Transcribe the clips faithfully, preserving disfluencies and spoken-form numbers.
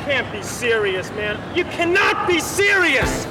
can't be serious, man. You cannot be serious!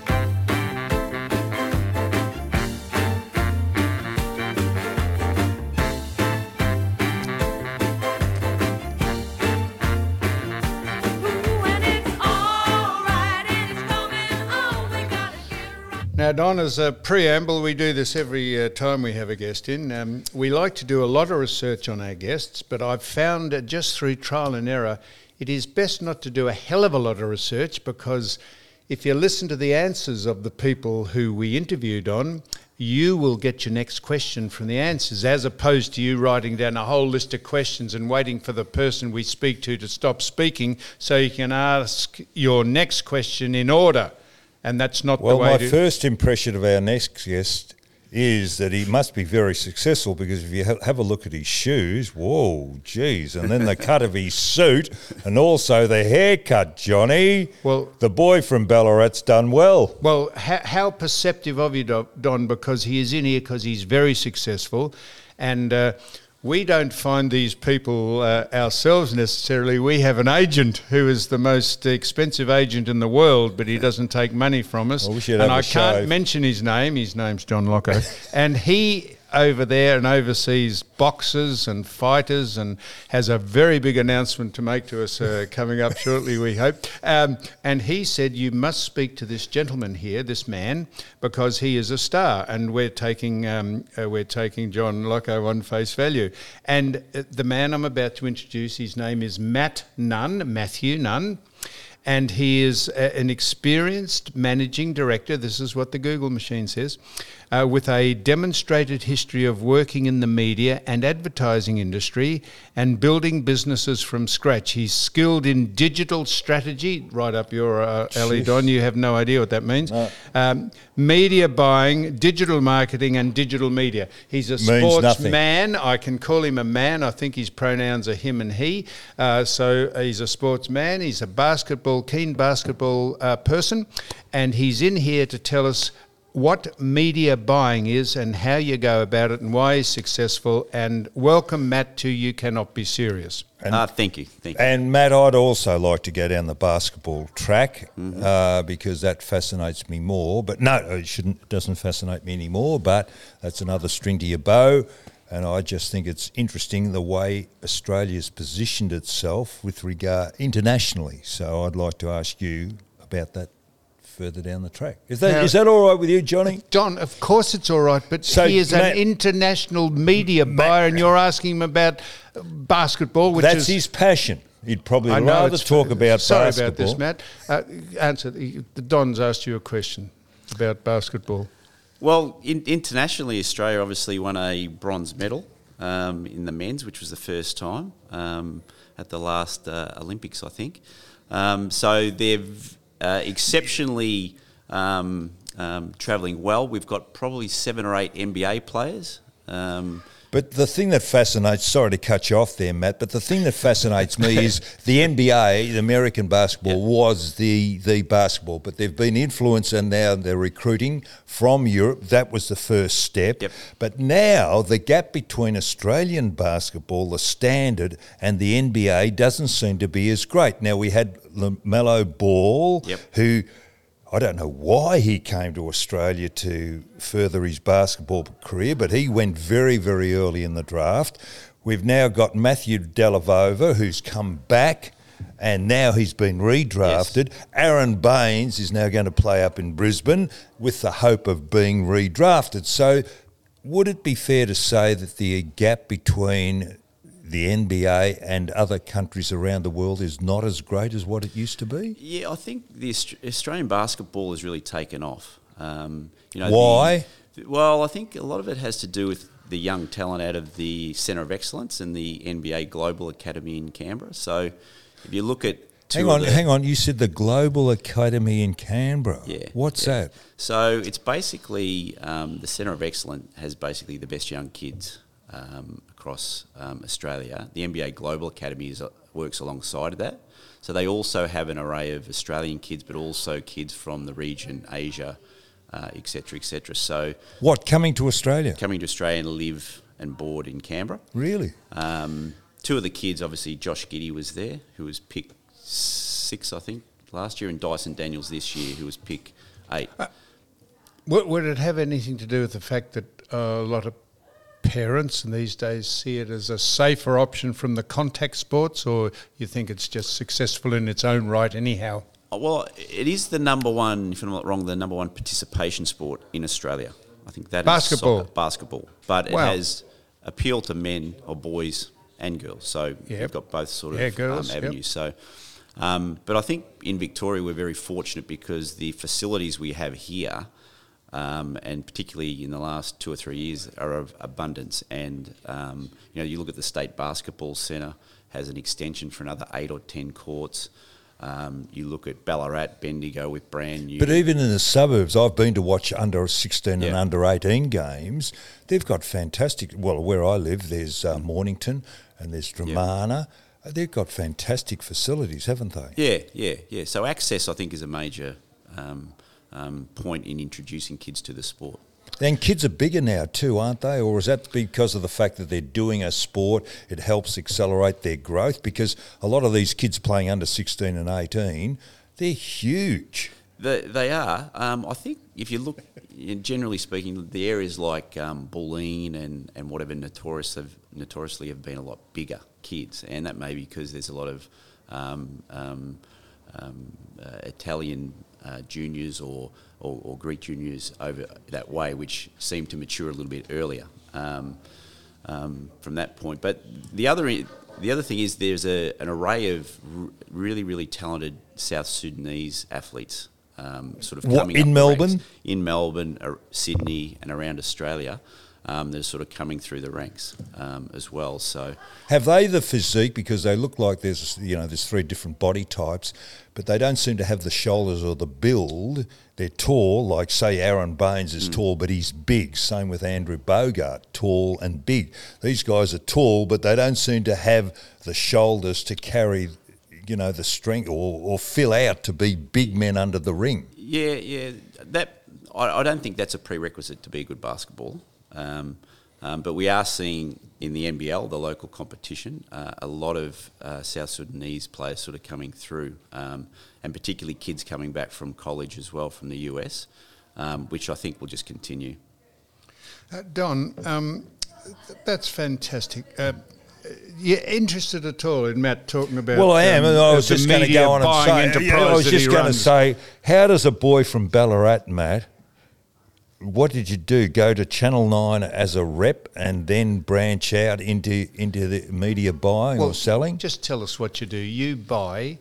Now, Don, as a preamble, we do this every uh, time we have a guest in. Um, we like to do a lot of research on our guests, but I've found uh, just through trial and error, it is best not to do a hell of a lot of research, because if you listen to the answers of the people who we interviewed on, you will get your next question from the answers, as opposed to you writing down a whole list of questions and waiting for the person we speak to to stop speaking so you can ask your next question in order. And that's not well, the way my to... first impression of our next guest is that he must be very successful, because if you ha- have a look at his shoes, whoa, geez, and then the cut of his suit, and also the haircut, Johnny. Well, the boy from Ballarat's done well. Well, how, how perceptive of you, Don, because he is in here because he's very successful, and uh, we don't find these people uh, ourselves necessarily. We have an agent who is the most expensive agent in the world, but he doesn't take money from us. Well, we should and have I a can't shave. mention his name. His name's John Locko. And he over there and oversees boxers and fighters, and has a very big announcement to make to us uh, coming up shortly, we hope. Um, and he said, you must speak to this gentleman here, this man, because he is a star, and we're taking um, uh, we're taking John Locko on face value. And uh, the man I'm about to introduce, his name is Matt Nunn, Matthew Nunn. And he is a, an experienced managing director, this is what the Google machine says, uh, with a demonstrated history of working in the media and advertising industry and building businesses from scratch. He's skilled in digital strategy, right up your uh, alley, Don, you have no idea what that means. No. Um, media buying, digital marketing and digital media. He's a sportsman. I can call him a man. I think his pronouns are him and he. Uh, so he's a sportsman. He's a basketball, keen basketball uh, person. And he's in here to tell us what media buying is and how you go about it and why he's successful. And welcome, Matt, to You Cannot Be Serious. And, uh, thank you. Thank you. And Matt, I'd also like to go down the basketball track mm-hmm. uh, because that fascinates me more. But no, it shouldn't. It doesn't fascinate me anymore. But that's another string to your bow. And I just think it's interesting the way Australia's positioned itself with regard internationally. So I'd like to ask you about that further down the track. Is that now, is that all right with you, Johnny? Don, of course it's all right, but so he is Matt, an international media Matt, buyer, and you're asking him about basketball, which that's is... That's his passion. He'd probably I know rather talk about sorry basketball. Sorry about this, Matt. Uh, answer. The, Don's asked you a question about basketball. Well, in, internationally, Australia obviously won a bronze medal um, in the men's, which was the first time um, at the last uh, Olympics, I think. Um, so they've uh, exceptionally um, um, travelling well. We've got probably seven or eight N B A players. Um, But the thing that fascinates, sorry to cut you off there, Matt, but the thing that fascinates me is the N B A, the American basketball, yep. was the, the basketball, but they've been influenced and now they're recruiting from Europe. That was the first step. Yep. But now the gap between Australian basketball, the standard, and the N B A doesn't seem to be as great. Now we had LaMelo Ball, yep. who... I don't know why he came to Australia to further his basketball career, but he went very, very early in the draft. We've now got Matthew Dellavedova, who's come back, and now he's been redrafted. Yes. Aaron Baines is now going to play up in Brisbane with the hope of being redrafted. So would it be fair to say that the gap between the N B A and other countries around the world is not as great as what it used to be? Yeah, I think the Australian basketball has really taken off. Um, you know, Why? The, well, I think a lot of it has to do with the young talent out of the Centre of Excellence and the N B A Global Academy in Canberra. So if you look at Hang on, hang on. You said the Global Academy in Canberra. Yeah. What's yeah. that? So it's basically um, the Centre of Excellence has basically the best young kids Um, across um, Australia. The N B A Global Academy is, uh, works alongside of that. So they also have an array of Australian kids, but also kids from the region, Asia, uh, et cetera, et cetera. So what, coming to Australia? Coming to Australia and live and board in Canberra. Really? Um, two of the kids, obviously, Josh Giddey was there, who was picked six, I think, last year, and Dyson Daniels this year, who was pick eight. Uh, would, would it have anything to do with the fact that uh, a lot of parents and these days see it as a safer option from the contact sports, or you think it's just successful in its own right anyhow? Well, it is the number one, if I'm not wrong, the number one participation sport in Australia. I think that basketball. is soccer, basketball. But Wow. it has appeal to men or boys and girls. So Yep. you've got both sort of Yeah, girls, um, yep. avenues. So, um, but I think in Victoria we're very fortunate because the facilities we have here, um, and particularly in the last two or three years, are of abundance. And um, you know, you look at the State Basketball Centre has an extension for another eight or ten courts. Um, you look at Ballarat, Bendigo with brand new. But even in the suburbs, I've been to watch under sixteen and Yeah. under eighteen games. They've got fantastic. Well, where I live, there's uh, Mornington and there's Dramana. Uh, They've got fantastic facilities, haven't they? Yeah, yeah, yeah. So access, I think, is a major um, um, point in introducing kids to the sport. And kids are bigger now too, aren't they? Or is that because of the fact that they're doing a sport, it helps accelerate their growth? Because a lot of these kids playing under sixteen and eighteen, they're huge. They, they are. Um, I think if you look, generally speaking, the areas like um, Bulleen and, and whatever notorious have, notoriously have been a lot bigger kids, and that may be because there's a lot of um, um, um, uh, Italian uh, juniors or, or, or Greek juniors over that way, which seem to mature a little bit earlier um, um, from that point. But the other the other thing is there's a, an array of r- really, really talented South Sudanese athletes um, sort of What, coming in up the Melbourne? ranks. In Melbourne, uh, Sydney and around Australia. Um, they're sort of coming through the ranks um, as well. So Have they the physique? Because they look like there's, you know, there's three different body types, but they don't seem to have the shoulders or the build. They're tall, like say Aaron Baines is mm. tall, but he's big. Same with Andrew Bogart, tall and big. These guys are tall, but they don't seem to have the shoulders to carry, you know, the strength or, or fill out to be big men under the ring. yeah, yeah, that I, I don't think that's a prerequisite to be a good basketballer. Um, um, but we are seeing in the N B L, the local competition, uh, a lot of uh, South Sudanese players sort of coming through, um, and particularly kids coming back from college as well from the U S, um, which I think will just continue. Uh, Don, um, th- that's fantastic. Uh, you interested at all in Matt talking about? Well, I am. um, and I was the just going to media go on and buying say, yeah, I enterprise was that just he going to runs? say, how does a boy from Ballarat, Matt, what did you do? Go to Channel nine as a rep and then branch out into into the media buying or selling? Just tell us what you do. You buy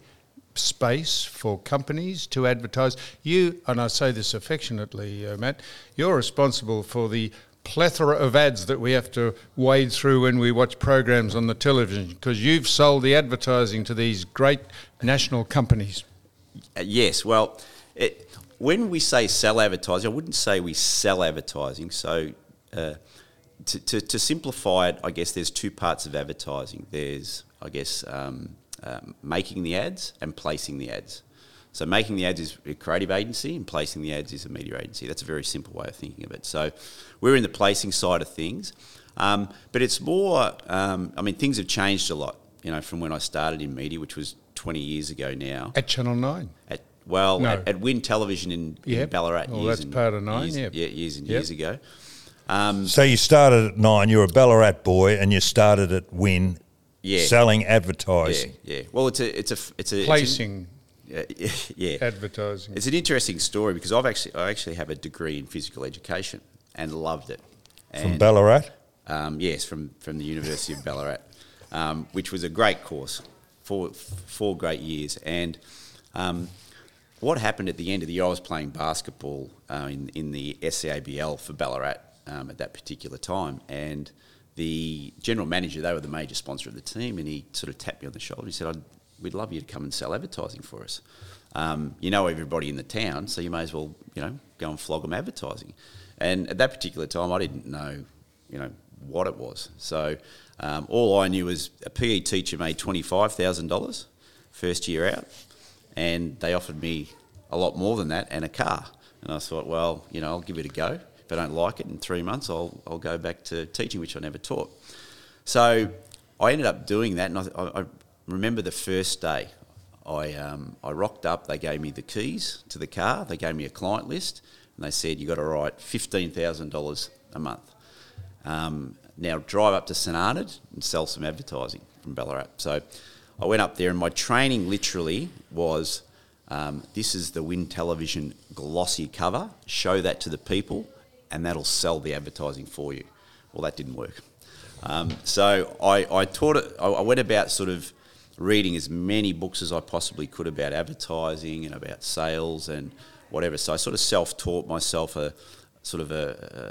space for companies to advertise. You, and I say this affectionately, uh, Matt, you're responsible for the plethora of ads that we have to wade through when we watch programs on the television, because you've sold the advertising to these great national companies. Uh, yes, well, it, when we say sell advertising, I wouldn't say we sell advertising. So uh, to, to, to simplify it, I guess there's two parts of advertising. There's, I guess, um, um, making the ads and placing the ads. So making the ads is a creative agency and placing the ads is a media agency. That's a very simple way of thinking of it. So we're in the placing side of things. Um, but it's more, um, I mean, things have changed a lot, you know, from when I started in media, which was twenty years ago now. At Channel nine? At, well, No. at, at Win Television in, in Yep. Ballarat Well, years that's and part of Nine, years, yep. yeah, years and Yep. years ago. Um, So you started at nine, you're a Ballarat boy, and you started at Win yeah, selling yeah, advertising. yeah. Well, it's a, it's a, it's a Placing It's a, yeah, advertising. It's an interesting story because I've actually, I actually have a degree in physical education and loved it. From And, Ballarat? Um, yes, from, from the University of Ballarat, um, which was a great course, four, four great years. And um, what happened at the end of the year, I was playing basketball uh, in, in the S C A B L for Ballarat um, at that particular time. And the general manager, they were the major sponsor of the team, and he sort of tapped me on the shoulder. He said, I'd, we'd love you to come and sell advertising for us. Um, you know everybody in the town, so you may as well, you know, go and flog them advertising. And at that particular time, I didn't know, you know, what it was. So um, all I knew was a P E teacher made twenty-five thousand dollars first year out, and they offered me a lot more than that and a car. And I thought, well, you know, I'll give it a go. If I don't like it in three months, I'll I'll go back to teaching, which I never taught. So I ended up doing that, and I, I remember the first day I um, I rocked up. They gave me the keys to the car. They gave me a client list, and they said you got to write fifteen thousand dollars a month. Um, now drive up to St Arnaud and sell some advertising from Ballarat. So I went up there, and my training literally was, um, this is the Win Television glossy cover. Show that to the people, and that'll sell the advertising for you. Well, that didn't work. Um, so I, I taught it. I, I went about sort of reading as many books as I possibly could about advertising and about sales and whatever. So I sort of self-taught myself a sort of a,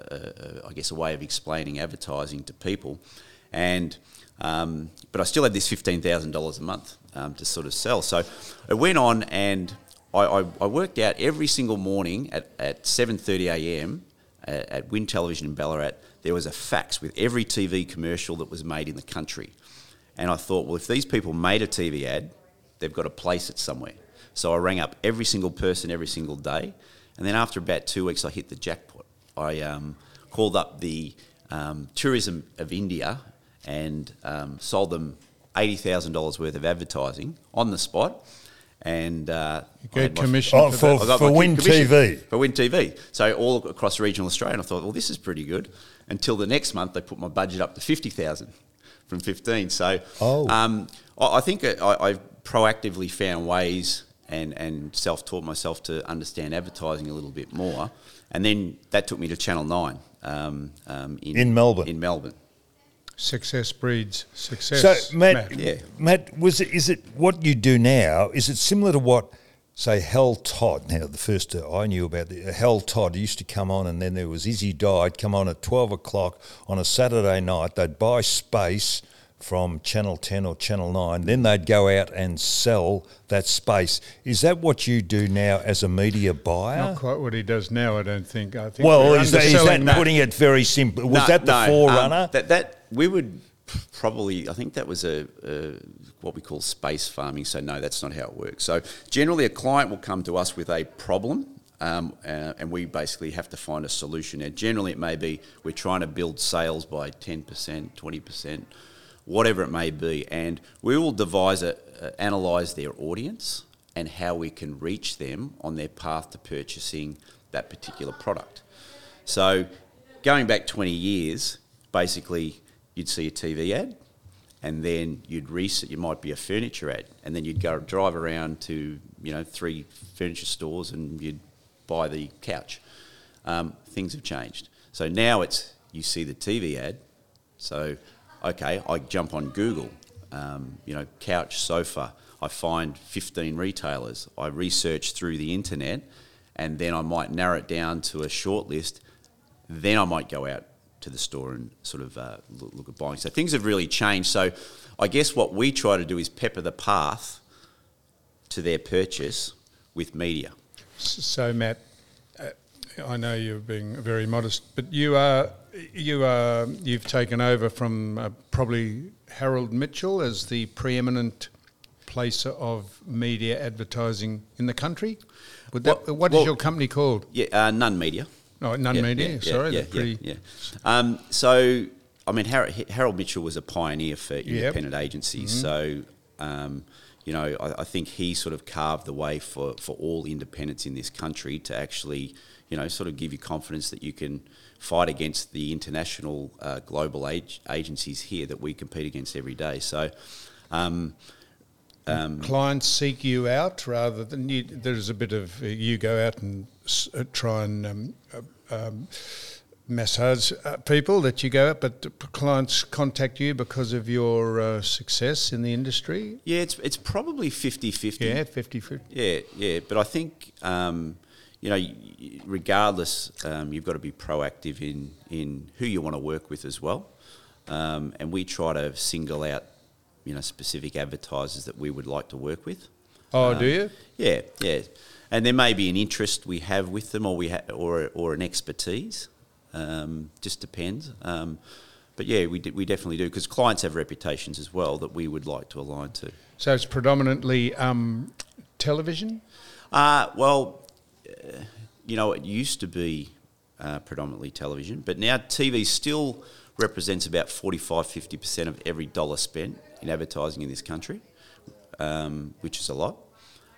a, a I guess a way of explaining advertising to people, and um, but I still had this fifteen thousand dollars a month um, to sort of sell. So it went on, and I, I, I worked out every single morning at, at seven thirty a m at, at Win Television in Ballarat, there was a fax with every T V commercial that was made in the country. And I thought, well, if these people made a T V ad, they've got to place it somewhere. So I rang up every single person every single day. And then after about two weeks, I hit the jackpot. I um, called up the um, Tourism of India and um, sold them eighty thousand dollars worth of advertising on the spot. And uh, you get commission oh, for, for, that. for Win T V. For Win T V. So all across regional Australia. And I thought, well, this is pretty good. Until the next month, they put my budget up to fifty thousand dollars from fifteen. So oh. um, I, I think I, I've proactively found ways and, and self-taught myself to understand advertising a little bit more. And then that took me to Channel nine um, um, in, in Melbourne. In Melbourne. Success breeds success. So, Matt, Matt, yeah. Matt, was it, is it what you do now? Is it similar to what, say, Hal Todd? Now, the first uh, I knew about the, uh, Hal Todd used to come on, and then there was Izzy Died come on at twelve o'clock on a Saturday night. They'd buy space from Channel ten or Channel nine, then they'd go out and sell that space. Is that what you do now as a media buyer? Not quite what he does now, I don't think. I think Well, we're is that, is that underselling that. putting it very simply? Was No, that the no, forerunner? Um, that, that we would probably, I think that was a, a what we call space farming. So no, that's not how it works. So generally, a client will come to us with a problem, um, uh, and we basically have to find a solution. And generally, it may be we're trying to build sales by ten percent, twenty percent, whatever it may be, and we will devise a, uh, analyse their audience and how we can reach them on their path to purchasing that particular product. So going back twenty years, basically you'd see a T V ad, and then you'd research, you might be a furniture ad, and then you'd go drive around to, you know, three furniture stores and you'd buy the couch. Um, things have changed. So now it's, you see the T V ad, so, okay, I jump on Google, um, you know, couch, sofa, I find fifteen retailers, I research through the internet, and then I might narrow it down to a short list, then I might go out to the store and sort of uh, look, look at buying. So things have really changed. So I guess what we try to do is pepper the path to their purchase with media. So, Matt, uh, I know you're being very modest, but you are you are you've taken over from uh, probably Harold Mitchell as the preeminent placer of media advertising in the country. Would that, Well, what is well, your company called? Yeah, uh, None Media. Oh, None Yeah, Media. yeah, Sorry, yeah, they're pretty. Yeah, yeah. Um, so, I mean, Harold, Harold Mitchell was a pioneer for independent Yep. agencies. Mm-hmm. So, um, you know, I, I think he sort of carved the way for, for all independents in this country to actually, you know, sort of give you confidence that you can fight against the international uh, global age, agencies here that we compete against every day. So, um, um, Clients seek you out rather than you, there's a bit of uh, you go out and s- uh, try and um, uh, um, massage uh, people that you go out, but the clients contact you because of your uh, success in the industry. yeah, it's it's probably fifty-fifty. Yeah, fifty-fifty. Yeah, yeah, but I think um, you know, y- y- regardless, um, you've got to be proactive in in who you want to work with as well, um, and we try to single out, you know, specific advertisers that we would like to work with. Oh, Um, do you? Yeah, yeah, and there may be an interest we have with them, or we ha- or or an expertise. Um, just depends. Um, but yeah, we d- we definitely do, because clients have reputations as well that we would like to align to. So it's predominantly um, television? Uh, well, uh, you know, it used to be uh, predominantly television, but now T V still represents about forty-five, fifty percent of every dollar spent in advertising in this country, um, which is a lot.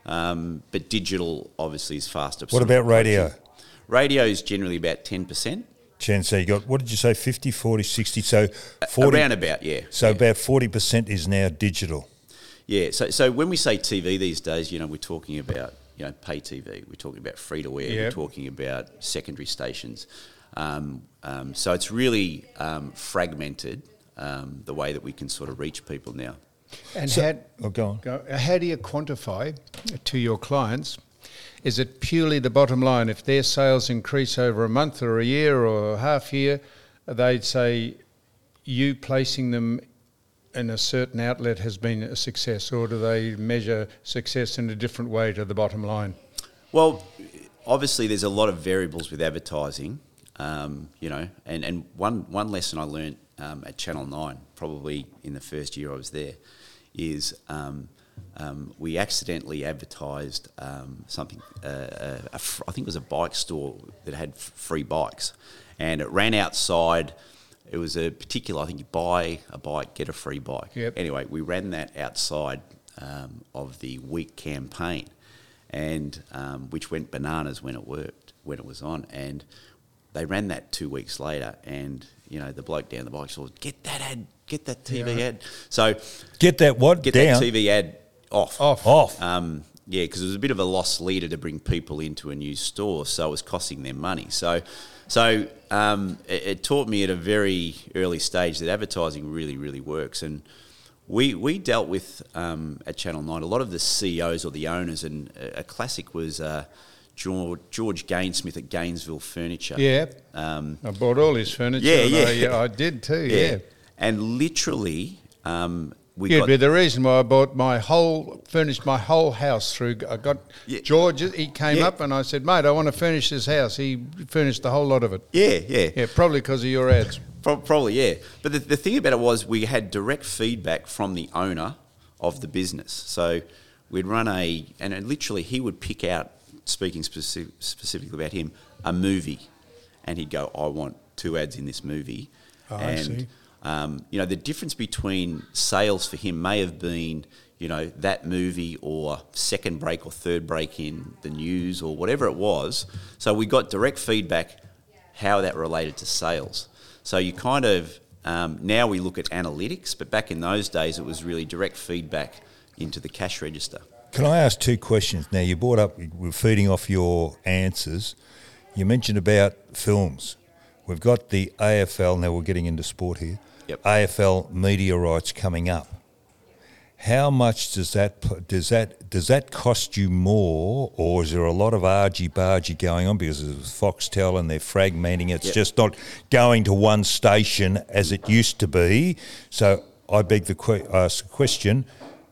Um, but digital obviously is faster. What about radio? Radio is generally about ten percent. Chen, so you got, what did you say, fifty, forty, sixty? So forty, Around about, yeah. So yeah. about forty percent is now digital. Yeah, so so when we say T V these days, you know, we're talking about, you know, pay T V, we're talking about free-to-air, Yep. we're talking about secondary stations. Um, um, so it's really um, fragmented, um, the way that we can sort of reach people now. And So- how, oh, go on. go, how do you quantify to your clients? Is it purely the bottom line? If their sales increase over a month or a year or a half year, they'd say you placing them in a certain outlet has been a success, or do they measure success in a different way to the bottom line? Well, obviously there's a lot of variables with advertising, um, you know, and, and one, one lesson I learned um, at Channel nine, probably in the first year I was there, is um, um, we accidentally advertised um, something, uh, a, a fr- I think it was a bike store that had f- free bikes, and it ran outside. It was a particular, I think you buy a bike, get a free bike. Yep. Anyway, we ran that outside um, of the week campaign, and um, which went bananas when it worked, when it was on. And they ran that two weeks later, and you know the bloke down the bike said, "Get that ad, get that T V Yeah. ad." So Get that what? get Down? that T V ad off. Off. Off. Um, yeah, because it was a bit of a lost leader to bring people into a new store, so it was costing them money. So, so um, it, it taught me at a very early stage that advertising really, really works. And we we dealt with um, at Channel nine a lot of the C E Os or the owners, and a, a classic was uh, George, George Gainsmith at Gainesville Furniture. Yeah, Um, I bought all his furniture. Yeah, and yeah. I, yeah, I did too. Yeah, And literally, um, we yeah. got But the reason why I bought my whole, furnished my whole house through, I got Yeah. George. He came Yeah. up and I said, "Mate, I want to furnish this house." He furnished the whole lot of it. yeah, yeah. Yeah, probably because of your ads. Pro- Probably, yeah. But the, the thing about it was we had direct feedback from the owner of the business. So we'd run a, and it literally he would pick out, speaking speci- specifically about him, a movie. And he'd go, I want two ads in this movie. Oh, I and, see. Um, you know, the difference between sales for him may have been, you know, that movie or second break or third break in the news or whatever it was. So we got direct feedback how that related to sales. So you kind of, um, now we look at analytics, but back in those days it was really direct feedback into the cash register. Can I ask two questions? Now, you brought up, we're feeding off your answers. You mentioned about films. We've got the A F L, now we're getting into sport here, Yep. A F L media rights coming up. How much does that does that does that cost you more, or is there a lot of argy-bargy going on because of Foxtel and they're fragmenting? It's Yep. just not going to one station as it used to be. So I beg the que- ask the question: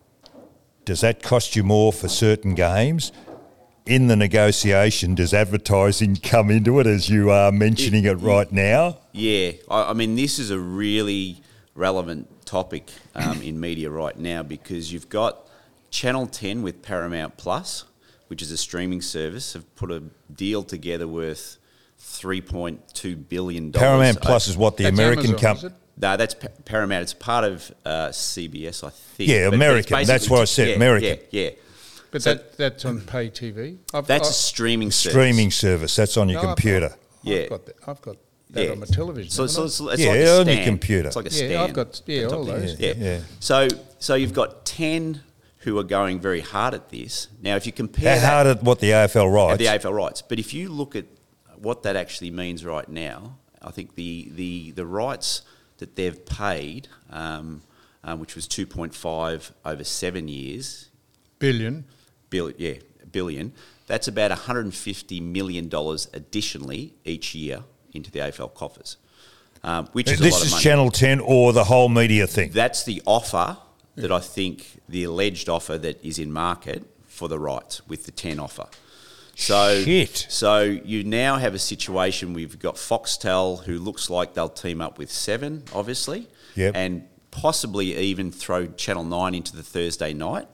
does that cost you more for certain games? In the negotiation, does advertising come into it as you are mentioning it right now? Yeah, I, I mean, this is a really relevant topic um, in media right now because you've got Channel ten with Paramount Plus, which is a streaming service, have put a deal together worth three point two billion dollars. Paramount Plus is what the That's American Amazon, is company. it? No, that's Pa- Paramount. It's part of uh, C B S, I think. Yeah, But- but it's American. That's basically what I just- said, yeah, American. Yeah, yeah. But So- that, that's on pay T V. I've, That's I- a streaming service. Streaming service, that's on your No, I've computer. got- Yeah. I've got that, I've got that Yeah. on my television. So, so haven't it's, it's Yeah, like a on stand. your computer. It's like a I? stand. yeah, I've got yeah, Top all thing. those. Yeah. Yeah. So, so you've got ten who are going very hard at this. Now, if you compare How that hard at what the A F L at writes? the A F L rights, but if you look at what that actually means right now, I think the the, the rights that they've paid, um, um, which was two point five over seven years, Billion. bill, yeah, billion. That's about one hundred fifty million dollars additionally each year into the A F L coffers, um, which is a This lot of is money. Channel ten or the whole media thing? That's the offer that I think, the alleged offer that is in market for the rights with the ten offer. So, Shit. so you now have a situation, we've got Foxtel, who looks like they'll team up with Seven, obviously, Yep. and possibly even throw Channel nine into the Thursday night.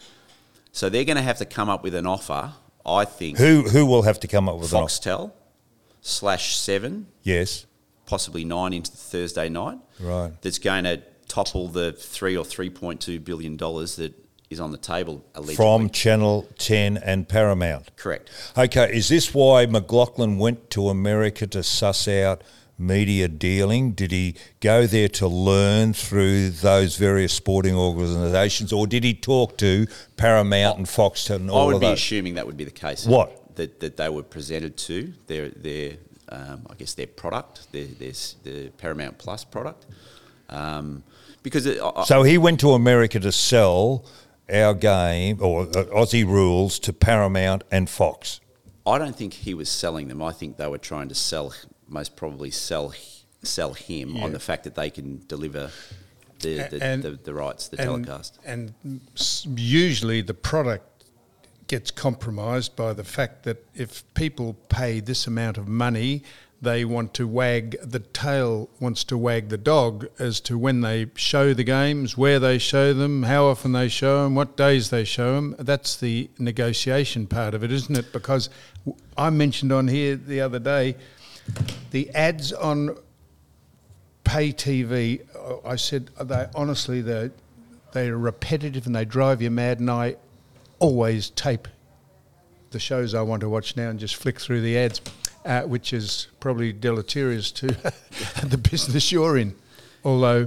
So they're going to have to come up with an offer, I think, Who who will have to come up with an offer? Foxtel slash Seven, Yes, possibly nine into the Thursday night. right. That's going to topple the three or three point two billion dollars that is on the table allegedly. From Channel ten and Paramount. Correct. Okay, is this why McLaughlin went to America to suss out media dealing? Did he go there to learn through those various sporting organisations, or did he talk to Paramount and Foxtel and all I would of be those? assuming that would be the case. What? That that they were presented to their their um, I guess their product, their their, their Paramount Plus product, um, because it, I, So he went to America to sell our game or uh, Aussie Rules to Paramount and Fox. I don't think he was selling them. I think they were trying to sell, most probably sell sell him Yeah. on the fact that they can deliver the the, And- the, the rights, the and, telecast. And s- usually the product gets compromised by the fact that if people pay this amount of money, they want to wag, the tail wants to wag the dog as to when they show the games, where they show them, how often they show them, what days they show them. That's the negotiation part of it, isn't it? Because w- I mentioned on here the other day, the ads on pay T V, uh, I said, they honestly, they're, they're repetitive and they drive you mad, and I always tape the shows I want to watch now and just flick through the ads, uh, which is probably deleterious to the business you're in. Although,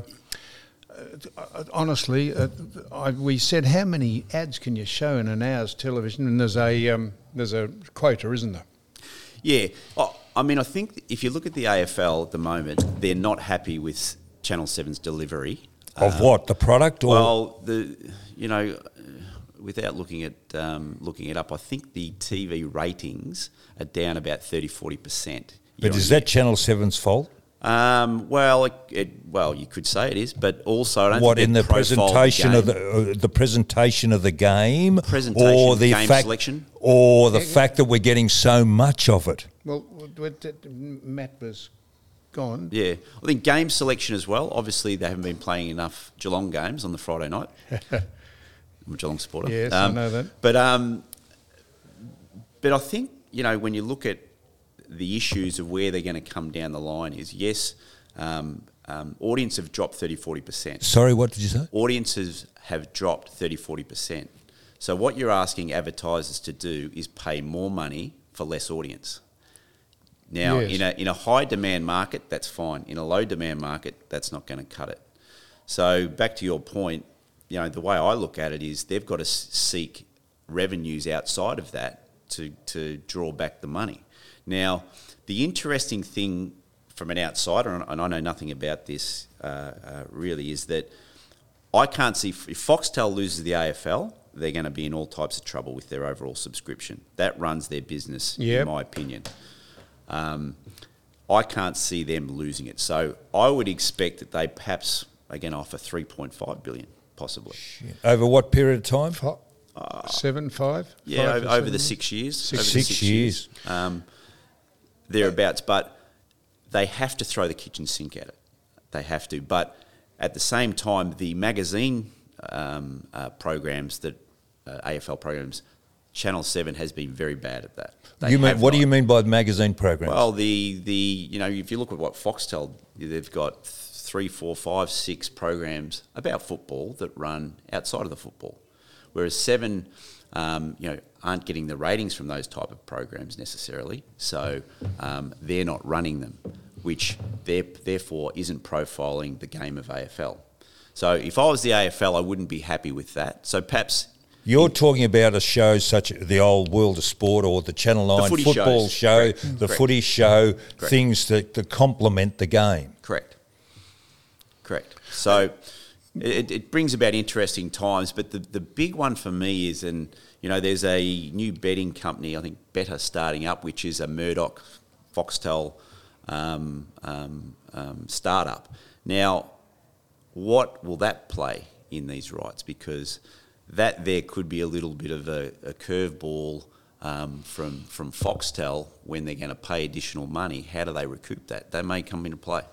uh, honestly, uh, I, we said, how many ads can you show in an hour's television? And there's a um, there's a quota, isn't there? Yeah, I, I mean, I think if you look at the A F L at the moment, they're not happy with Channel seven's delivery. Of what, the product? Or Well, the you know, without looking at um, looking it up, I think the T V ratings are down about thirty to forty percent. But is that Channel seven's fault? Um, well, it, it, well, you could say it is, but also I don't What, think in the they've profiled presentation the of the uh, the presentation of the game, Presentation, or the game fact, selection? or the fact that we're getting so much of it? Well, what- what- Matt was gone. Yeah, I think game selection as well. Obviously, they haven't been playing enough Geelong games on the Friday night. I'm a Geelong supporter. Yes, I know that. But um, but I think you know when you look at the issues of where they're going to come down the line is yes, um, um, audience have dropped thirty to forty percent. Sorry, what did you say? Audiences have dropped thirty to forty percent. So what you're asking advertisers to do is pay more money for less audience. Now, Yes. in a in a high demand market, that's fine. In a low demand market, that's not going to cut it. So back to your point, you know, the way I look at it is they've got to s- seek revenues outside of that to to draw back the money. Now, the interesting thing from an outsider, and and I know nothing about this uh, uh, really, is that I can't see if Foxtel loses the A F L, they're going to be in all types of trouble with their overall subscription. That runs their business, Yep. in my opinion. Um, I can't see them losing it. So I would expect that they perhaps are going to offer three point five billion dollars, possibly. Over what period of time? Fi- seven, five? Yeah, Five over, or over seven? the six years. Six- over the Six years. Um, thereabouts. But they have to throw the kitchen sink at it. They have to. But at the same time, the magazine um, uh, programs, that uh, A F L programs, Channel seven has been very bad at that. They You mean, have what do not. you mean by magazine programs? Well, the, the you know, if you look at what Foxtel, they've got three, four, five, six programs about football that run outside of the football, whereas Seven, um, you know, aren't getting the ratings from those type of programs necessarily, so um, they're not running them, which therefore isn't profiling the game of A F L. So if I was the A F L, I wouldn't be happy with that. So perhaps. You're talking about a show such as the old World of Sport or the Channel nine footy football shows. show, Correct. the Correct. footy show, Correct. things that, that complement the game. Correct. Correct. So it, it brings about interesting times, but the, the big one for me is, and you know, there's a new betting company, I think Better, starting up, which is a Murdoch, Foxtel um, um, um, startup. Now, what will that play in these rights? Because that there could be a little bit of a, a curveball um, from from Foxtel when they're going to pay additional money. How do they recoup that? They may come into play.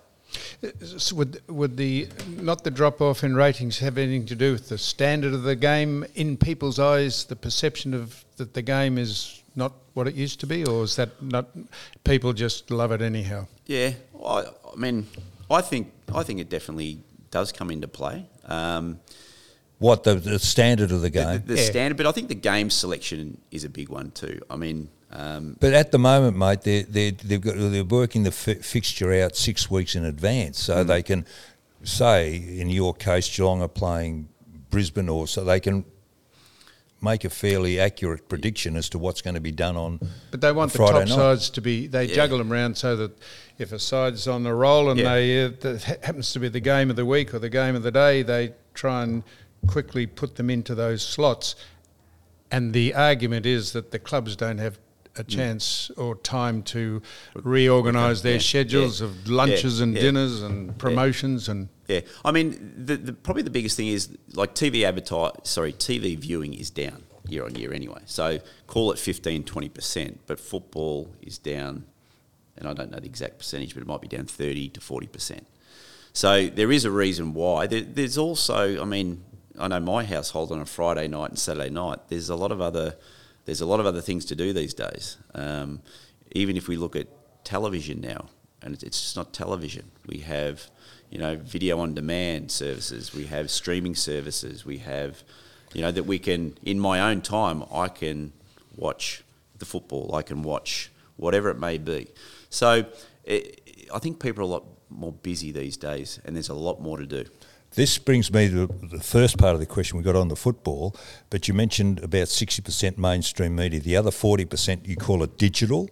So would would the not the drop off in ratings have anything to do with the standard of the game in people's eyes, the perception of that the game is not what it used to be, or is that not people just love it anyhow? Yeah, I, I mean, I think I think it definitely does come into play. Um, What, the, the standard of the game? The, the Yeah. standard, but I think the game selection is a big one too. I mean, um, But at the moment, mate, they're, they're, they've got, they're working the fi- fixture out six weeks in advance, so Mm. they can say, in your case, Geelong are playing Brisbane, or so they can make a fairly accurate prediction as to what's going to be done on But they want the Friday top night. sides to be, they Yeah. juggle them around so that if a side's on the roll and Yeah. they uh, that ha- happens to be the game of the week or the game of the day, they try and quickly put them into those slots. And the argument is that the clubs don't have a chance or time to reorganise their Yeah. schedules Yeah. of lunches Yeah. and Yeah. dinners and promotions and yeah, I mean, the, the probably the biggest thing is like T V advertise. Sorry, T V viewing is down year on year anyway. So call it fifteen, twenty percent, but football is down, and I don't know the exact percentage, but it might be down thirty to forty percent. So there is a reason why. There, there's also, I mean, I know my household on a Friday night and Saturday night. There's a lot of other, there's a lot of other things to do these days. Um, even if we look at television now, and it's just not television. We have, you know, video on demand services. We have streaming services. We have, you know, that we can, in my own time, I can watch the football. I can watch whatever it may be. So it, I think people are a lot more busy these days, and there's a lot more to do. This brings me to the first part of the question we got on the football, but you mentioned about sixty percent mainstream media. The other forty percent, you call it digital?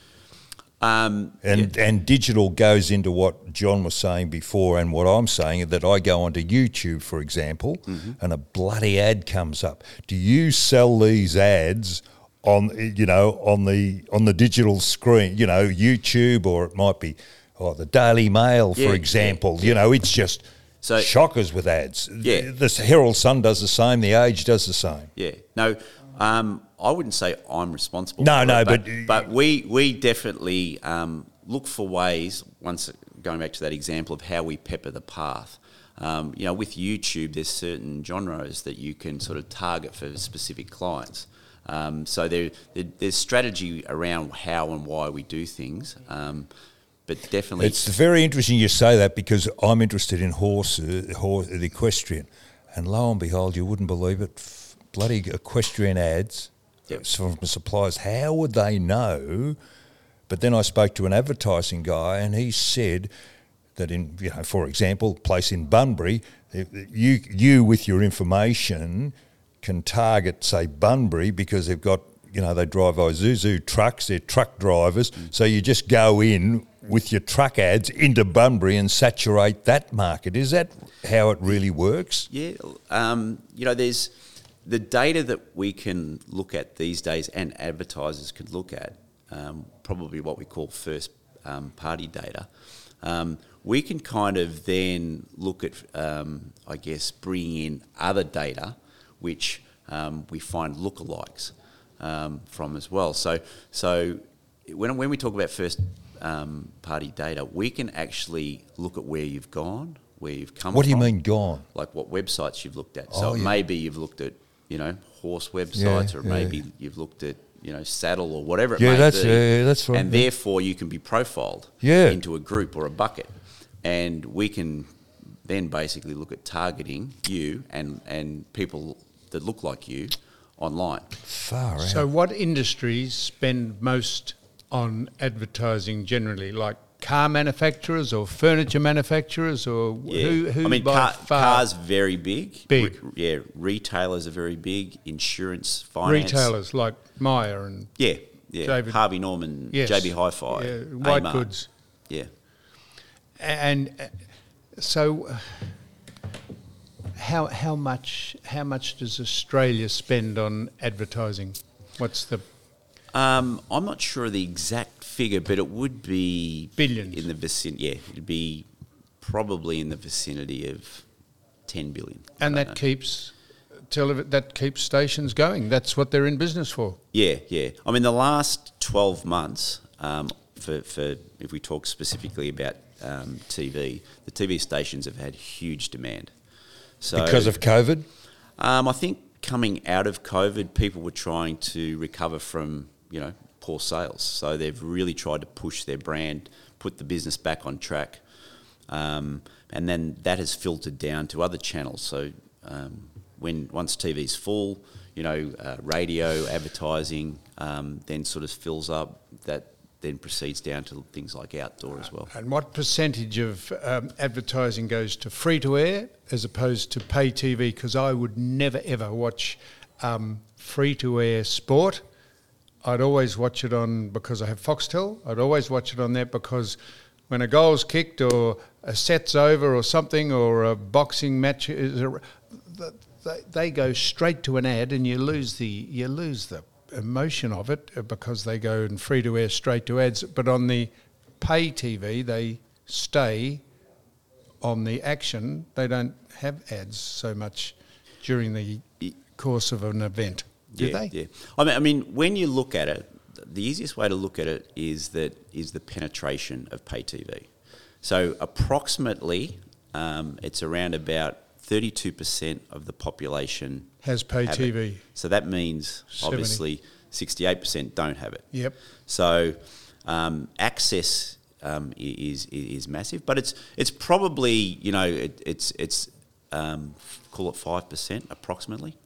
Um, And yeah. and digital goes into what John was saying before and what I'm saying, that I go onto YouTube, for example, Mm-hmm. and a bloody ad comes up. Do you sell these ads on, you know, on the on the digital screen, you know, YouTube, or it might be oh, the Daily Mail, for Yeah, example. yeah, You know, it's just So- shockers with ads. Yeah. The Herald Sun does the same, the Age does the same. Yeah, no, um, I wouldn't say I'm responsible. No, for no, it, but but- but we we definitely um, look for ways. Once going back to that example of how we pepper the path. Um, you know, with YouTube, there's certain genres that you can sort of target for specific clients. Um, so there, there there's strategy around how and why we do things. Um, but definitely, It's very interesting you say that, because I'm interested in horse, uh, horse the equestrian, and lo and behold, you wouldn't believe it, f- bloody equestrian ads Yep. from suppliers. How would they know? But then I spoke to an advertising guy, and he said that in, you know, for example, place in Bunbury, if you you with your information can target, say, Bunbury, because they've got, you know, they drive Isuzu trucks, they're truck drivers, so you just go in with your truck ads into Bunbury and saturate that market. Is that how it really works? Yeah, um, you know, there's the data that we can look at these days, and advertisers can look at, um, probably what we call first um, party data. Um, we can kind of then look at, um, I guess, bringing in other data, which um, we find lookalikes um, from as well. So, so when when we talk about first um, party data, we can actually look at where you've gone, where you've come from. What do you mean gone? Like what websites you've looked at. So Oh, yeah. maybe you've looked at, you know, horse websites, Yeah, or yeah. maybe you've looked at, you know, saddle or whatever it Yeah, may that's- be. yeah, that's right, And yeah. therefore you can be profiled Yeah. into a group or a bucket. And we can then basically look at targeting you and, and people that look like you online. Far out. So what industries spend most on advertising generally, like car manufacturers or furniture manufacturers, or Yeah. who, who I mean, by car, far? cars very big. Big. Re- yeah, retailers are very big. Insurance, finance. Retailers like Myer and Yeah, yeah. David- Harvey Norman, Yes. J B Hi-Fi, Yeah, white Amart. goods. Yeah. And uh, so, uh, how how much how much does Australia spend on advertising? What's the Um, I'm not sure of the exact figure, but it would be Billions. in the vicinity. Yeah, it'd be probably in the vicinity of ten billion. I and don't that know. keeps telev- that keeps stations going. That's what they're in business for. Yeah, yeah. I mean, the last twelve months, um, for, for if we talk specifically about um, T V, the T V stations have had huge demand. So because of COVID? Um, I think coming out of COVID, people were trying to recover from, you know, poor sales. So they've really tried to push their brand, put the business back on track. Um, and then that has filtered down to other channels. So um, when once T V's full, you know, uh, radio advertising um, then sort of fills up. That then proceeds down to things like outdoor as well. And what percentage of um, advertising goes to free-to-air as opposed to pay T V? Because I would never, ever watch um, free-to-air sport. I'd always watch it on, because I have Foxtel, I'd always watch it on there because when a goal's kicked or a set's over or something, or a boxing match, is a, they, they go straight to an ad, and you lose the you lose the emotion of it because they go in free to air straight to ads. But on the pay T V, they stay on the action. They don't have ads so much during the course of an event, do yeah, they? Yeah. I mean, I mean, when you look at it, the easiest way to look at it is that is the penetration of pay T V. So approximately, um, it's around about thirty-two percent of the population Has pay T V. It. So that means seventy obviously sixty-eight percent don't have it. Yep. So um, access um, is, is is massive, but it's it's probably, you know, it, it's it's um, call it five percent approximately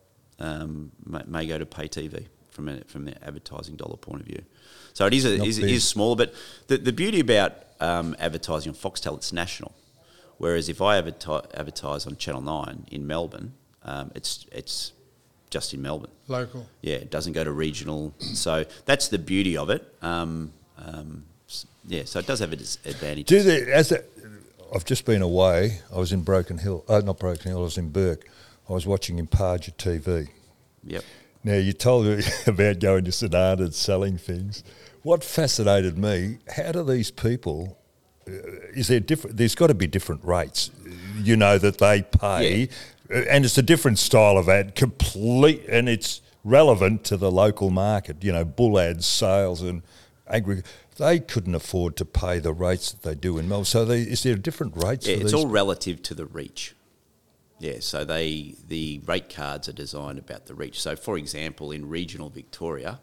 um, may, may go to pay T V from a, from the advertising dollar point of view. So it is a, is, is smaller, but the the beauty about um, advertising on Foxtel, it's national. Whereas if I advertise, advertise on Channel nine in Melbourne, um, it's it's just in Melbourne. Local. Yeah, it doesn't go to regional. So that's the beauty of it. Um, um, yeah, so it does have its advantages. Do they, as a, I've just been away. I was in Broken Hill. Uh, not Broken Hill. I was in Burke. I was watching Imparja T V. Yep. Now, you told me about going to St Arnaud's selling things. What fascinated me, how do these people, uh, is there different, there's got to be different rates, you know, that they pay, Yeah. uh, and it's a different style of ad, complete, and it's relevant to the local market, you know, bull ads, sales and agri. They couldn't afford to pay the rates that they do in Melbourne. So they, is there different rates Yeah, for it's these? all relative to the reach. Yeah, so they the rate cards are designed about the reach. So, for example, in regional Victoria,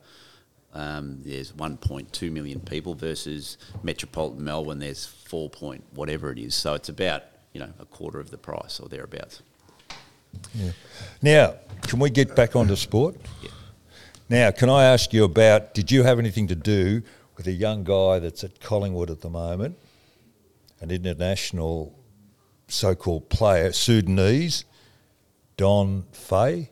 um, there's one point two million people versus metropolitan Melbourne, there's four point whatever it is. So it's about, you know, a quarter of the price or thereabouts. Yeah. Now, can we get back onto sport? Yeah. Now, can I ask you about, did you have anything to do with a young guy that's at Collingwood at the moment, an international so-called player, Sudanese, Don Fay?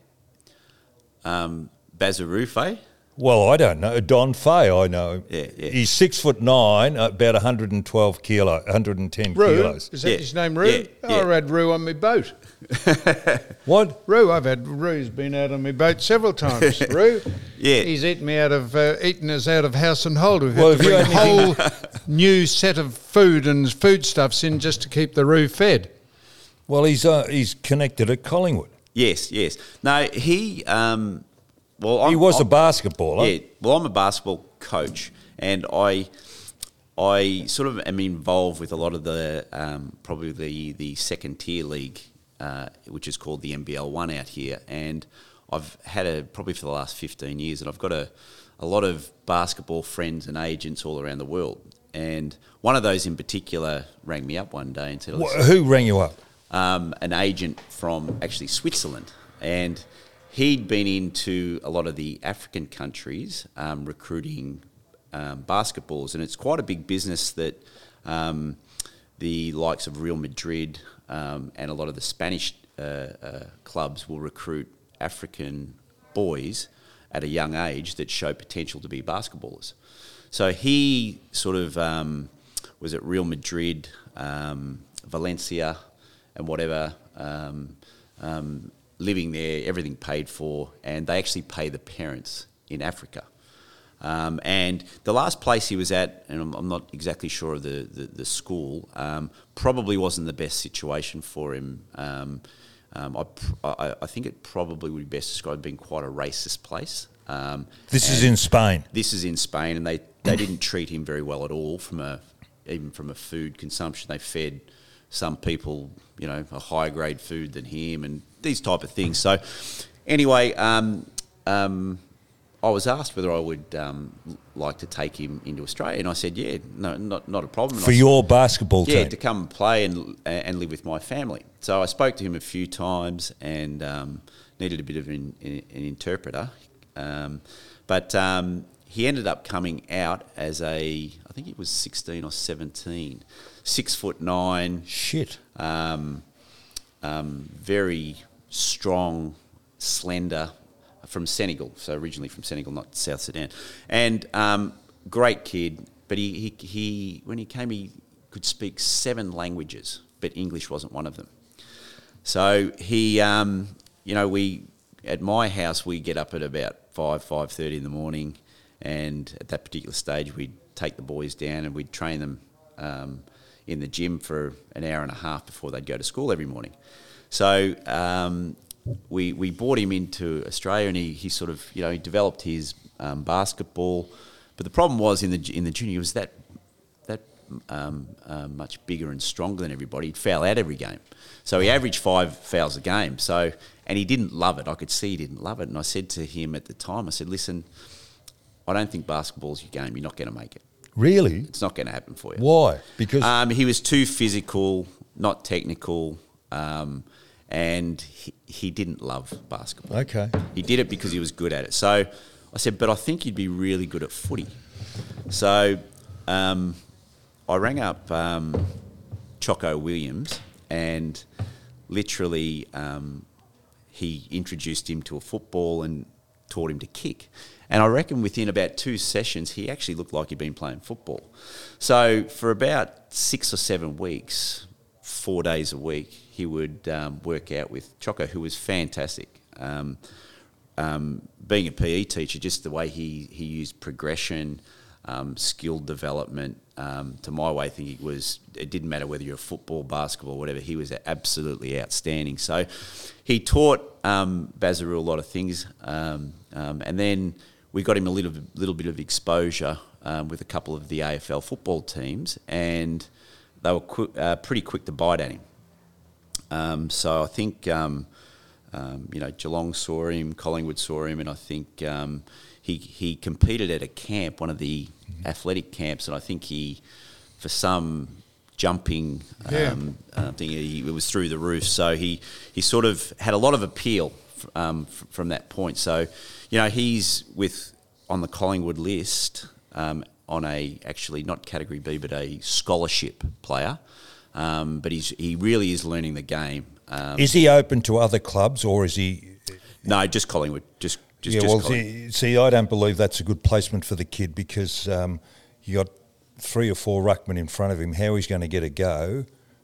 Um, Bazarufe? Well, I don't know. Don Fay, I know. Yeah, yeah. He's six foot nine, about one hundred twelve kilo, one hundred ten Roo? kilos. Is that Yeah, his name, Roo? yeah, Oh, yeah. I had Roo on my boat. What? Roo, I've had Roo's been out on my boat several times. Roo, Yeah. he's eaten me out of uh, eaten us out of house and hold. We've Well, had to have you bring a had whole new set of food and foodstuffs in just to keep the Roo fed. Well, he's uh, he's connected at Collingwood. Yes, yes. No, he... Um, well, I'm, He was a I'm- basketballer. Yeah, well, I'm a basketball coach, and I, I sort of am involved with a lot of the um, probably the the second tier league, uh, which is called the N B L One out here, and I've had a probably for the last fifteen years, and I've got a a lot of basketball friends and agents all around the world, and one of those in particular rang me up one day and said, Wh- Who rang you up? um, an agent from actually Switzerland, and he'd been into a lot of the African countries um, recruiting um, basketballs, and it's quite a big business that um, the likes of Real Madrid um, and a lot of the Spanish uh, uh, clubs will recruit African boys at a young age that show potential to be basketballers. So he sort of um, was at Real Madrid, um, Valencia, and whatever, um, um, living there, everything paid for, and they actually pay the parents in Africa. Um, and the last place he was at, and I'm, I'm not exactly sure of the, the, the school, um, probably wasn't the best situation for him. Um, um, I, pr- I, I think it probably would be best described as being quite a racist place. Um, This is and in Spain. This is in Spain, and they, they didn't treat him very well at all from a even from a food consumption. They fed some people, you know, a higher grade food than him and these type of things. So anyway, um, um, I was asked whether I would um, like to take him into Australia, and I said, yeah, no, not not a problem. For I, your basketball yeah, team? to come and play and and live with my family. So I spoke to him a few times and um, needed a bit of an, an interpreter. Um, but um, he ended up coming out as a, I think he was sixteen or seventeen, six foot nine. Shit. Um, um, very strong, slender, from Senegal, so originally from Senegal, not South Sudan, and um, great kid. But he, he he when he came, he could speak seven languages, but English wasn't one of them. So he, um, you know, we at my house we get up at about five five thirty in the morning, and at that particular stage we'd take the boys down and we'd train them um, in the gym for an hour and a half before they'd go to school every morning. So. Um, We we brought him into Australia, and he, he sort of you know he developed his um, basketball, but the problem was in the in the junior he was that that um, uh, much bigger and stronger than everybody. He'd foul out every game, so he averaged five fouls a game. So and he didn't love it. I could see he didn't love it, and I said to him at the time, I said, "Listen, I don't think basketball's your game. You're not going to make it. Really? It's not going to happen for you." Why? Because um, he was too physical, not technical. Um, And he, he didn't love basketball. Okay. He did it because he was good at it. So I said, but I think you'd be really good at footy. So um, I rang up um, Choco Williams, and literally um, he introduced him to a football and taught him to kick. And I reckon within about two sessions, he actually looked like he'd been playing football. So for about six or seven weeks, four days a week, he would um, work out with Choco, who was fantastic. Um, um, being a P E teacher, just the way he, he used progression, um, skill development, um, to my way of thinking, was it didn't matter whether you're football, basketball, whatever. He was absolutely outstanding. So he taught um, Bazaroo a lot of things, um, um, and then we got him a little little bit of exposure um, with a couple of the A F L football teams, and they were qu- uh, pretty quick to bite at him. Um, so I think, um, um, you know, Geelong saw him, Collingwood saw him, and I think um, he he competed at a camp, one of the mm-hmm. athletic camps, and I think he, for some jumping yeah. um, uh, thing, he, it was through the roof. So he, he sort of had a lot of appeal um, f- from that point. So, you know, he's with on the Collingwood list um, on a, actually not Category B, but a scholarship player. Um, but he's he really is learning the game. Um, is he open to other clubs, or is he? No, just Collingwood. Just just. Yeah, just well, see, see, I don't believe that's a good placement for the kid, because um, you got three or four ruckmen in front of him. How he's going to get a go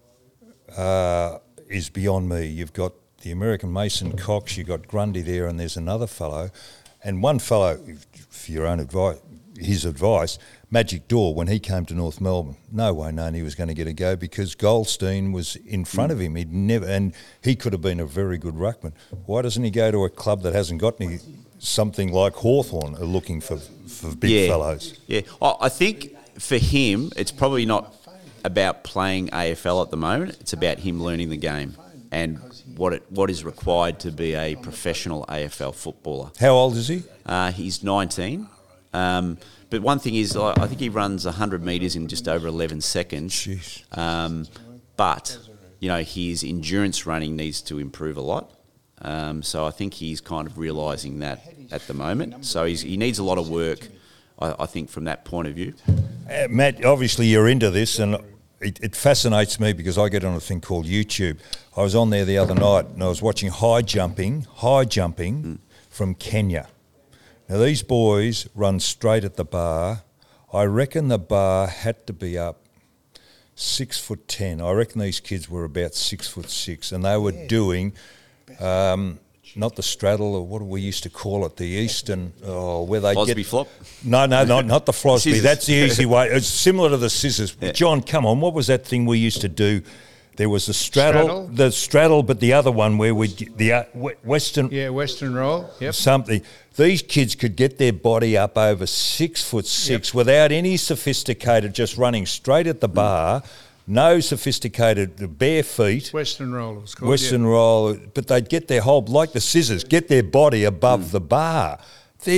uh, is beyond me. You've got the American Mason Cox, you've got Grundy there, and there's another fellow, and one fellow, for your own advice, his advice. Magic Door, when he came to North Melbourne, no way known he was going to get a go, because Goldstein was in front mm. of him. He'd never, and he could have been a very good ruckman. Why doesn't he go to a club that hasn't got any, something like Hawthorn are looking for, for big yeah. fellows? Yeah, I think for him, it's probably not about playing A F L at the moment. It's about him learning the game and what it what is required to be a professional A F L footballer. How old is he? Uh, he's nineteen. Um, But one thing is, I think he runs one hundred metres in just over eleven seconds. Jeez. Um, but, you know, his endurance running needs to improve a lot. Um, so I think he's kind of realising that at the moment. So he's, he needs a lot of work, I, I think, from that point of view. Uh, Matt, obviously you're into this, and it, it fascinates me because I get on a thing called YouTube. I was on there the other night, and I was watching high jumping, high jumping mm. from Kenya. Now, these boys run straight at the bar. I reckon the bar had to be up six foot ten. I reckon these kids were about six foot six, and they were doing um, not the straddle, or what we used to call it, the eastern, oh, where they Flosby get... flop? No, no, not, not the Flosby. That's the easy way. It's similar to the scissors. Yeah. John, come on, what was that thing we used to do? There was the straddle, Straddle? the straddle, but the other one where we the uh, western, Yeah, Western roll. Yep. something. These kids could get their body up over six foot six Yep. without any sophisticated, just running straight at the bar, no sophisticated bare feet. Western roll it was called. Western yeah. roll, but they'd get their whole, like the scissors, get their body above mm. the bar. They're,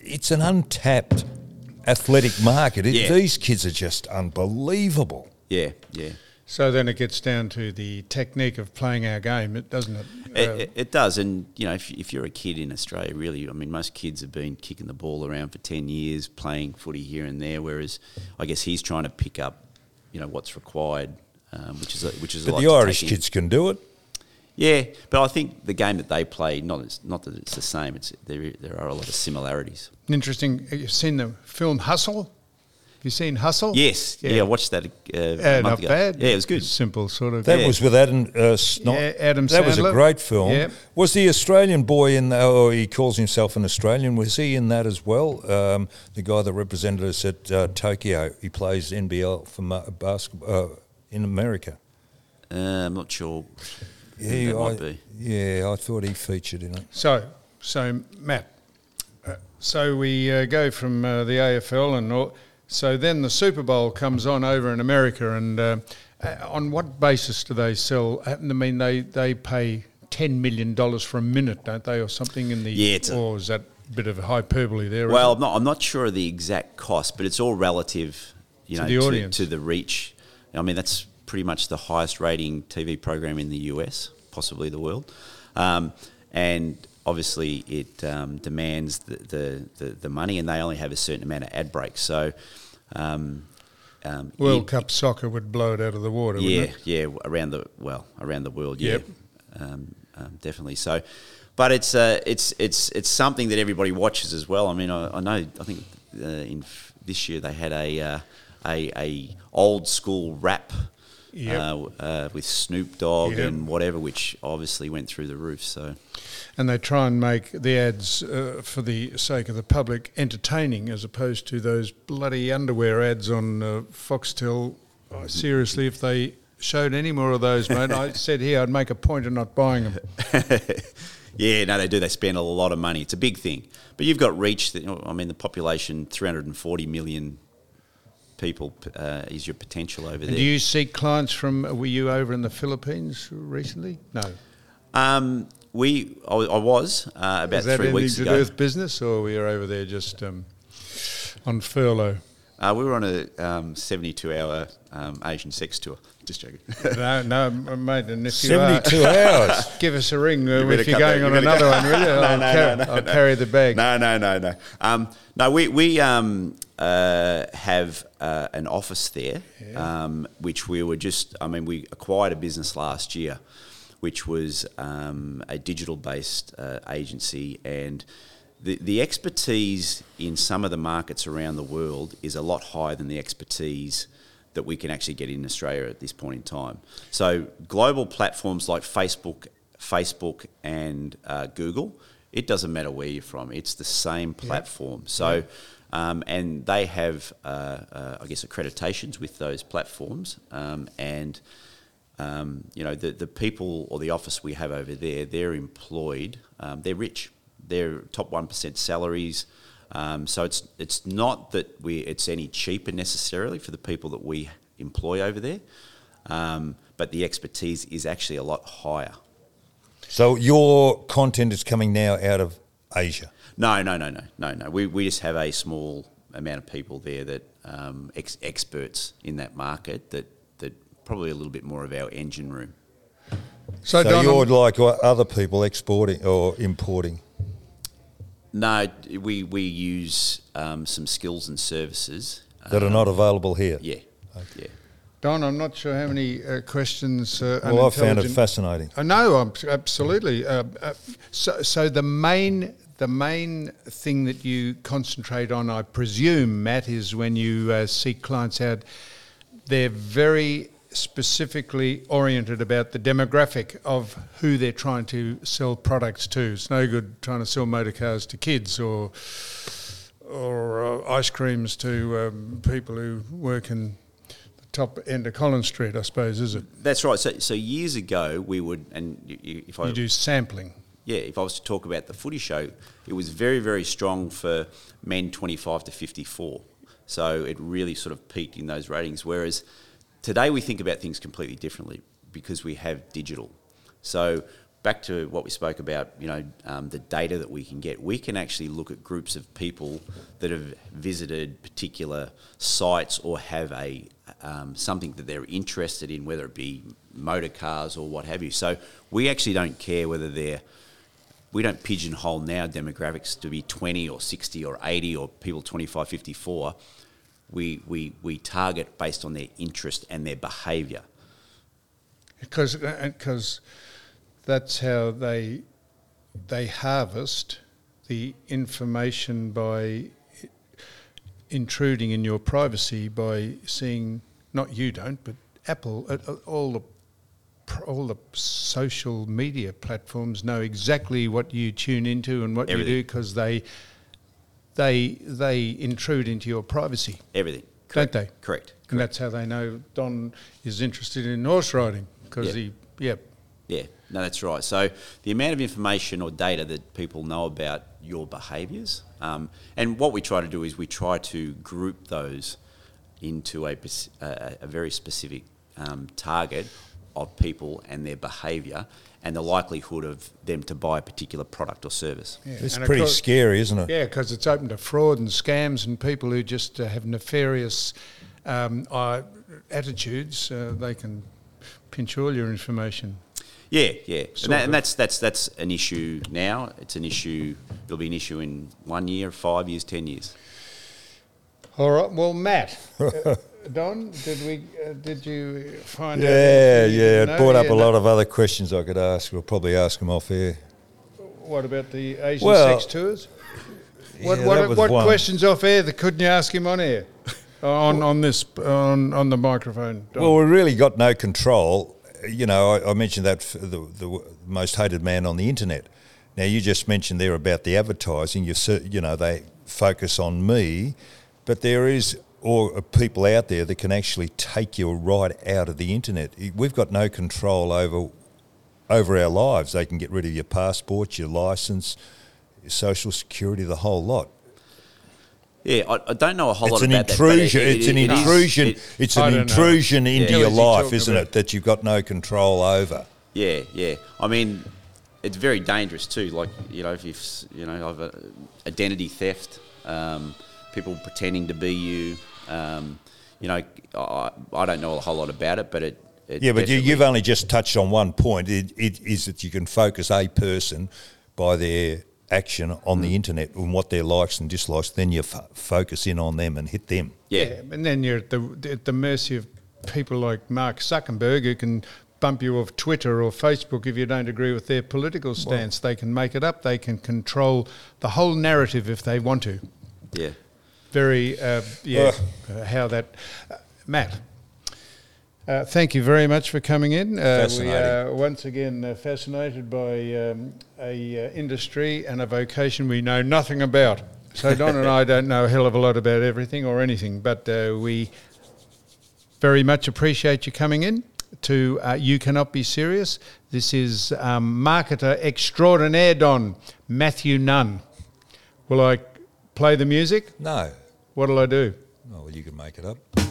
it's an untapped athletic market. It, Yeah. These kids are just unbelievable. Yeah, yeah. So then it gets down to the technique of playing our game, it doesn't it? It, Uh, it, it does, and you know, if, if you're a kid in Australia, really, I mean, most kids have been kicking the ball around for ten years, playing footy here and there. Whereas, I guess he's trying to pick up, you know, what's required, um, which is a, which is a But lot the to Irish take in. kids can do it. Yeah, but I think the game that they play, not as, not that it's the same. It's there. There are a lot of similarities. Interesting. You've seen the film Hustle? Have you seen Hustle? Yes, yeah, I watched that uh, a Uh, month not ago. bad. Yeah, it was good. Simple sort of. That Yeah. was with Adam uh, Snot. Yeah, Adam That was a Sandler. great film. Yeah. Was the Australian boy in, the, or he calls himself an Australian, was he in that as well? Um, the guy that represented us at uh, Tokyo, he plays N B L for ma- basketball uh, in America. Uh, I'm not sure. who Yeah, that I, might be. yeah, I thought he featured in it. So, so Matt, uh, so we uh, go from uh, the A F L and all, so then the Super Bowl comes on over in America, and uh, uh, on what basis do they sell? I mean, they, they pay ten million dollars for a minute, don't they, or something in the? Yeah, it's a- or is that a bit of hyperbole there? Well, isn't I'm not, I'm not sure of the exact cost, but it's all relative, you To know, the to, audience. to the reach. I mean, that's pretty much the highest rating T V program in the U S, possibly the world. Um, and obviously it um, demands the, the, the, the money, and they only have a certain amount of ad breaks. So, um, um, it? World it- Cup soccer would blow it out of the water, yeah, wouldn't it? yeah, around the well, around the world, yeah, Yep. um, um, definitely. So, but it's uh, it's it's it's something that everybody watches as well. I mean, I, I know. I think uh, in f- this year they had a uh, a, a old school rap. Yep. Uh, uh, with Snoop Dogg Yep. and whatever, which obviously went through the roof. So, And they try and make the ads uh, for the sake of the public entertaining, as opposed to those bloody underwear ads on uh, Foxtel. Oh, seriously, if they showed any more of those, mate, I said here I'd make a point of not buying them. yeah, no, they do. They spend a lot of money. It's a big thing. But you've got reach. That, you know, I mean, the population, three hundred forty million people uh, is your potential over there. And do you seek clients from? Were you over in the Philippines recently? No. Um, we, I, I was uh, about Is that three anything weeks to ago. do with business, or were you over there just um, on furlough? Uh, we were on a um, seventy-two hour um, Asian sex tour. Just joking. No, no, mate. And if you seventy-two are, hours. give us a ring uh, You better if you're cut going that. on You better another cut- one, will you? No, I'll, no, car- no, no, I'll no. carry the bag. No, no, no, no. Um, no, we we um, uh, have uh, an office there, um, which we were just. I mean, we acquired a business last year, which was um, a digital-based uh, agency, and the the expertise in some of the markets around the world is a lot higher than the expertise that we can actually get in Australia at this point in time. So global platforms like Facebook, Facebook and uh, Google, it doesn't matter where you're from. It's the same platform. So, um, and they have, uh, uh, I guess, accreditations with those platforms. Um, and, um, you know, the, the people or the office we have over there, they're employed, um, they're rich. They're top one percent salaries. Um, so it's it's not that we it's any cheaper necessarily for the people that we employ over there, um, but the expertise is actually a lot higher. So your content is coming now out of Asia. No, no, no, no, no, no. We we just have a small amount of people there that um, ex- experts in that market that that probably a little bit more of our engine room. So, So Don, you're I'm- like other people exporting or importing. No, we we use um, some skills and services That are um, not available here. Yeah, yeah. Don, I'm not sure how many uh, questions. Uh, Well, I found it unintelligent- fascinating. I know, I'm absolutely. Uh, uh, so, so the main the main thing that you concentrate on, I presume, Matt, is when you uh, seek clients out, they're very specifically oriented about the demographic of who they're trying to sell products to. It's no good trying to sell motor cars to kids or or uh, ice creams to um, people who work in the top end of Collins Street, I suppose, is it? That's right. So, so years ago, we would, and you, you, if I You do sampling. yeah, if I was to talk about the footy show, it was very, very strong for men twenty-five to fifty-four. So it really sort of peaked in those ratings. Whereas today we think about things completely differently because we have digital. So back to what we spoke about, you know, um, the data that we can get, we can actually look at groups of people that have visited particular sites or have a um, something that they're interested in, whether it be motor cars or what have you. So we actually don't care whether they're, we don't pigeonhole now demographics to be twenty or sixty or eighty or people twenty-five, fifty-four. We, we, we target based on their interest and their behaviour. Because because that's how they they harvest the information by intruding in your privacy by seeing, not you don't, but Apple, uh, all the all the social media platforms know exactly what you tune into and what Everything. you do because they they they intrude into your privacy. Everything. Correct. Don't they? Correct. And that's how they know Don is interested in horse riding because Yep. he, yeah. Yeah, no, that's right. So the amount of information or data that people know about your behaviours, um, and what we try to do is we try to group those into a, pers- a, a very specific um, target of people and their behaviour and the likelihood of them to buy a particular product or service. Yeah. It's And of pretty course- scary, isn't it? Yeah, because it's open to fraud and scams and people who just uh, have nefarious um, uh, attitudes. Uh, they can pinch all your information. Yeah, yeah, and, Sort that, of. and that's that's that's an issue now. It's an issue. It'll be an issue in one year, five years, ten years. All right. Well, Matt, uh, Don, did we? Uh, did you find out? Yeah, anything you yeah. didn't It know? brought up Yeah, a no. lot of other questions I could ask. We'll probably ask them off air. What about the Asian Well, sex tours? What yeah, what, that was what one. questions off air that couldn't you ask him on air? on on this on on the microphone. Don? Well, we really got no control. You know, I, I mentioned that for the, the most hated man on the internet. Now, you just mentioned there about the advertising. You cer- you know, they focus on me, but there is or people out there that can actually take you right out of the internet. We've got no control over over our lives. They can get rid of your passport, your license, your social security, the whole lot. Yeah, I, I don't know a whole It's lot an about that. but intrusion. it- it- It's an it is- intrusion. it- It's I an don't know. intrusion into Yeah. your What is he life, talking isn't about? it? That you've got no control over. Yeah, yeah. I mean, it's very dangerous too. Like, you know, if you've, s- you know, I've, uh, identity theft, um, people pretending to be you. Um, you know, I, I don't know a whole lot about it, but it. it Yeah, but you, definitely- you've only just touched on one point. It, it is that you can focus a person by their action on Mm. the internet and what their likes and dislikes. Then you f- focus in on them and hit them. Yeah, and then you're at the at the mercy of people like Mark Zuckerberg who can bump you off Twitter or Facebook if you don't agree with their political stance. They can make it up. They can control the whole narrative if they want to. yeah. Very, uh, yeah, uh, how that... Uh, Matt, uh, thank you very much for coming in. Uh, we Fascinating. are once again uh, fascinated by um, a uh, industry and a vocation we know nothing about. So Don and I don't know a hell of a lot about everything or anything, but uh, we very much appreciate you coming in to uh, You Cannot Be Serious. This is um, marketer extraordinaire Don, Matthew Nunn. Will I play the music? No. What'll I do? Oh, well, you can make it up.